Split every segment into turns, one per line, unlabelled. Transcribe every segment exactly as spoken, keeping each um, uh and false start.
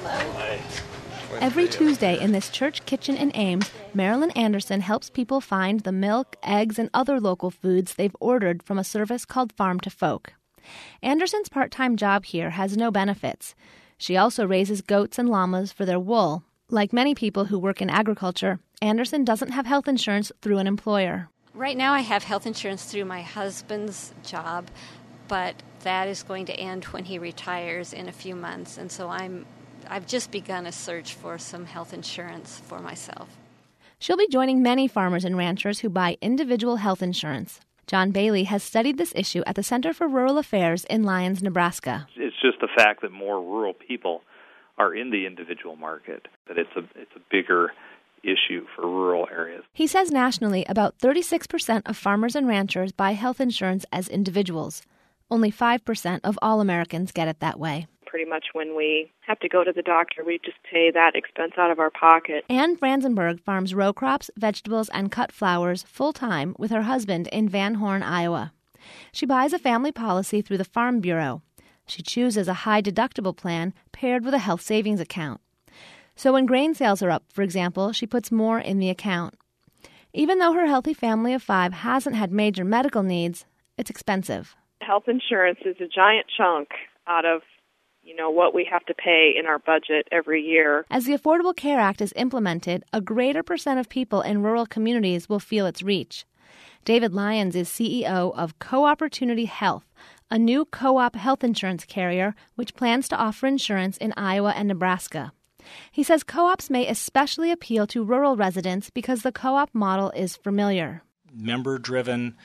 Every Tuesday in this church kitchen in Ames, Marilyn Anderson helps people find the milk, eggs, and other local foods they've ordered from a service called Farm to Folk. Anderson's part-time job here has no benefits. She also raises goats and llamas for their wool. Like many people who work in agriculture, Anderson doesn't have health insurance through an employer.
Right now I have health insurance through my husband's job, but that is going to end when he retires in a few months, and so I'm I've just begun a search for some health insurance for myself.
She'll be joining many farmers and ranchers who buy individual health insurance. John Bailey has studied this issue at the Center for Rural Affairs in Lyons, Nebraska.
It's just the fact that more rural people are in the individual market, that it's a it's a bigger issue for rural areas.
He says nationally about thirty-six percent of farmers and ranchers buy health insurance as individuals. Only five percent of all Americans get it that way.
Pretty much when we have to go to the doctor, we just pay that expense out of our pocket.
Ann Franzenberg farms row crops, vegetables, and cut flowers full-time with her husband in Van Horn, Iowa. She buys a family policy through the Farm Bureau. She chooses a high-deductible plan paired with a health savings account. So when grain sales are up, for example, she puts more in the account. Even though her healthy family of five hasn't had major medical needs, it's expensive.
Health insurance is a giant chunk out of you know, what we have to pay in our budget every year.
As the Affordable Care Act is implemented, a greater percent of people in rural communities will feel its reach. David Lyons is C E O of Co-Opportunity Health, a new co-op health insurance carrier which plans to offer insurance in Iowa and Nebraska. He says co-ops may especially appeal to rural residents because the co-op model is familiar.
Member-driven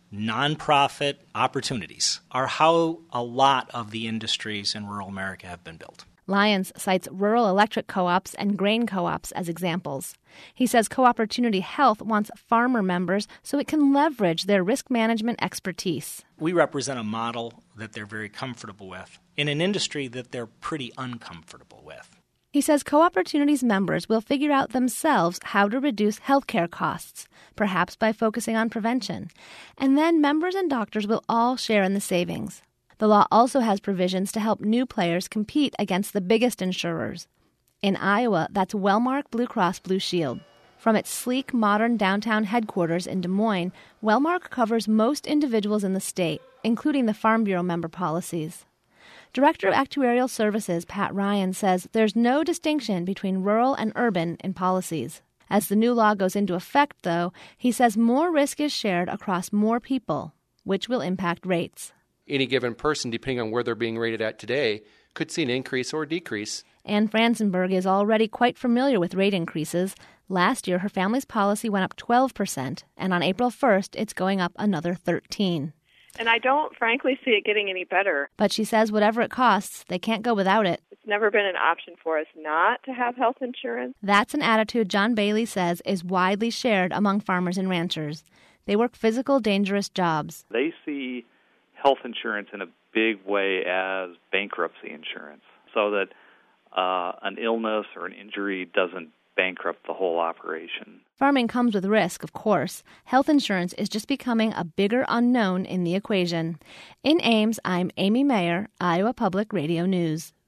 nonprofit opportunities are how a lot of the industries in rural America have been built.
Lyons cites rural electric co-ops and grain co-ops as examples. He says Co-Opportunity Health wants farmer members so it can leverage their risk management expertise.
We represent a model that they're very comfortable with in an industry that they're pretty uncomfortable with.
He says Co-Opportunity's members will figure out themselves how to reduce healthcare costs, perhaps by focusing on prevention. And then members and doctors will all share in the savings. The law also has provisions to help new players compete against the biggest insurers. In Iowa, that's Wellmark Blue Cross Blue Shield. From its sleek, modern downtown headquarters in Des Moines, Wellmark covers most individuals in the state, including the Farm Bureau member policies. Director of Actuarial Services Pat Ryan says there's no distinction between rural and urban in policies. As the new law goes into effect, though, he says more risk is shared across more people, which will impact rates.
Any given person, depending on where they're being rated at today, could see an increase or decrease.
Ann Franzenberg is already quite familiar with rate increases. Last year, her family's policy went up twelve percent, and on April first, it's going up another thirteen percent.
And I don't, frankly, see it getting any better.
But she says whatever it costs, they can't go without it.
It's never been an option for us not to have health insurance.
That's an attitude John Bailey says is widely shared among farmers and ranchers. They work physical, dangerous jobs.
They see health insurance in a big way as bankruptcy insurance, so that uh, an illness or an injury doesn't bankrupt the whole operation.
Farming comes with risk, of course. Health insurance is just becoming a bigger unknown in the equation. In Ames, I'm Amy Mayer, Iowa Public Radio News.